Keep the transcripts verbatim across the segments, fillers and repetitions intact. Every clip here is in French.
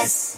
S.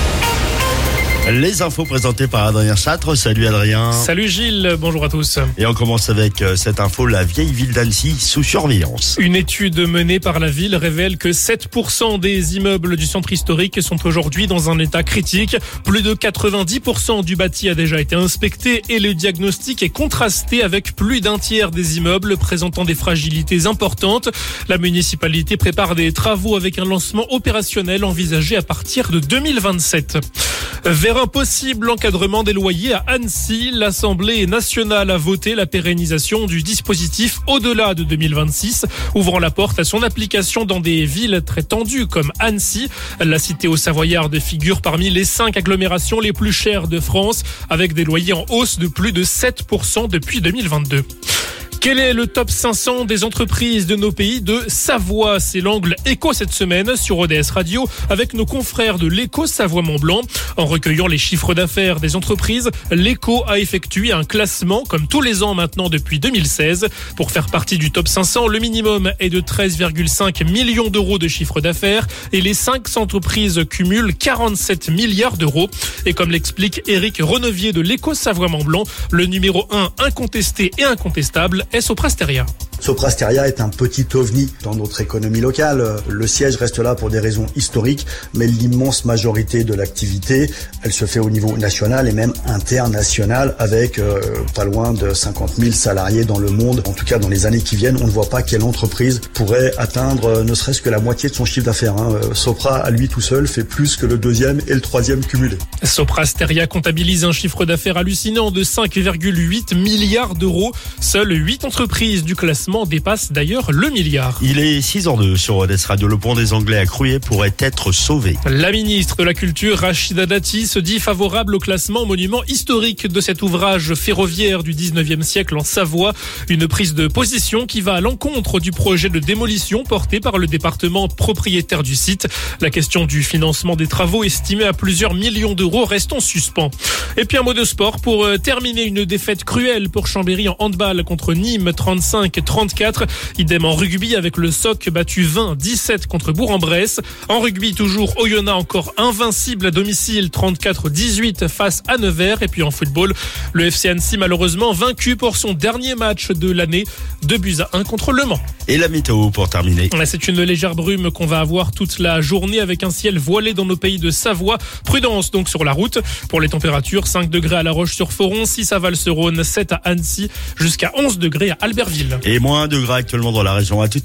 Les infos présentées par Adrien Châtre. Salut Adrien. Salut Gilles, bonjour à tous. Et on commence avec cette info, la vieille ville d'Annecy sous surveillance. Une étude menée par la ville révèle que sept pour cent des immeubles du centre historique sont aujourd'hui dans un état critique. Plus de quatre-vingt-dix pour cent du bâti a déjà été inspecté et le diagnostic est contrasté avec plus d'un tiers des immeubles présentant des fragilités importantes. La municipalité prépare des travaux avec un lancement opérationnel envisagé à partir de deux mille vingt-sept. Vers un possible encadrement des loyers à Annecy, l'Assemblée nationale a voté la pérennisation du dispositif au-delà de deux mille vingt-six, ouvrant la porte à son application dans des villes très tendues comme Annecy. La cité aux Savoyardes figure parmi les cinq agglomérations les plus chères de France, avec des loyers en hausse de plus de sept pour cent depuis deux mille vingt-deux. Quel est le top cinq cents des entreprises de nos pays de Savoie? C'est l'angle éco cette semaine sur O D S Radio avec nos confrères de l'Éco Savoie-Mont-Blanc. En recueillant les chiffres d'affaires des entreprises, l'Éco a effectué un classement comme tous les ans maintenant depuis deux mille seize. Pour faire partie du top cinq cents, le minimum est de treize virgule cinq millions d'euros de chiffre d'affaires et les cinq entreprises cumulent quarante-sept milliards d'euros. Et comme l'explique Éric Renevier de l'Éco Savoie-Mont-Blanc, le numéro un incontesté et incontestable est Sopra Steria. Sopra Steria est un petit ovni dans notre économie locale. Le siège reste là pour des raisons historiques, mais l'immense majorité de l'activité, elle se fait au niveau national et même international avec euh, pas loin de cinquante mille salariés dans le monde. En tout cas, dans les années qui viennent, on ne voit pas quelle entreprise pourrait atteindre euh, ne serait-ce que la moitié de son chiffre d'affaires. Hein. Sopra, à lui tout seul, fait plus que le deuxième et le troisième cumulé. Sopra Steria comptabilise un chiffre d'affaires hallucinant de cinq virgule huit milliards d'euros. Seules huit entreprises du classement dépasse d'ailleurs le milliard. Il est six heures deux sur O D S Radio. Le pont des Anglais à Crouillet pourrait être sauvé. La ministre de la Culture, Rachida Dati, se dit favorable au classement monument historique de cet ouvrage ferroviaire du dix-neuvième siècle en Savoie. Une prise de position qui va à l'encontre du projet de démolition porté par le département propriétaire du site. La question du financement des travaux estimés à plusieurs millions d'euros reste en suspens. Et puis un mot de sport pour terminer, une défaite cruelle pour Chambéry en handball contre Nîmes trente-cinq à trente-quatre. Idem en rugby avec le S O C battu vingt à dix-sept contre Bourg-en-Bresse. En rugby toujours, Oyonnax encore invincible à domicile trente-quatre à dix-huit face à Nevers. Et puis en football, le F C Annecy malheureusement vaincu pour son dernier match de l'année, deux buts à un contre Le Mans. Et la météo pour terminer. C'est une légère brume qu'on va avoir toute la journée avec un ciel voilé dans nos pays de Savoie. Prudence donc sur la route. Pour les températures, cinq degrés à La Roche-sur-Foron, six à Val-sur-Rhône, sept à Annecy, jusqu'à onze degrés à Albertville. Et moins de degrés actuellement dans la région. À tout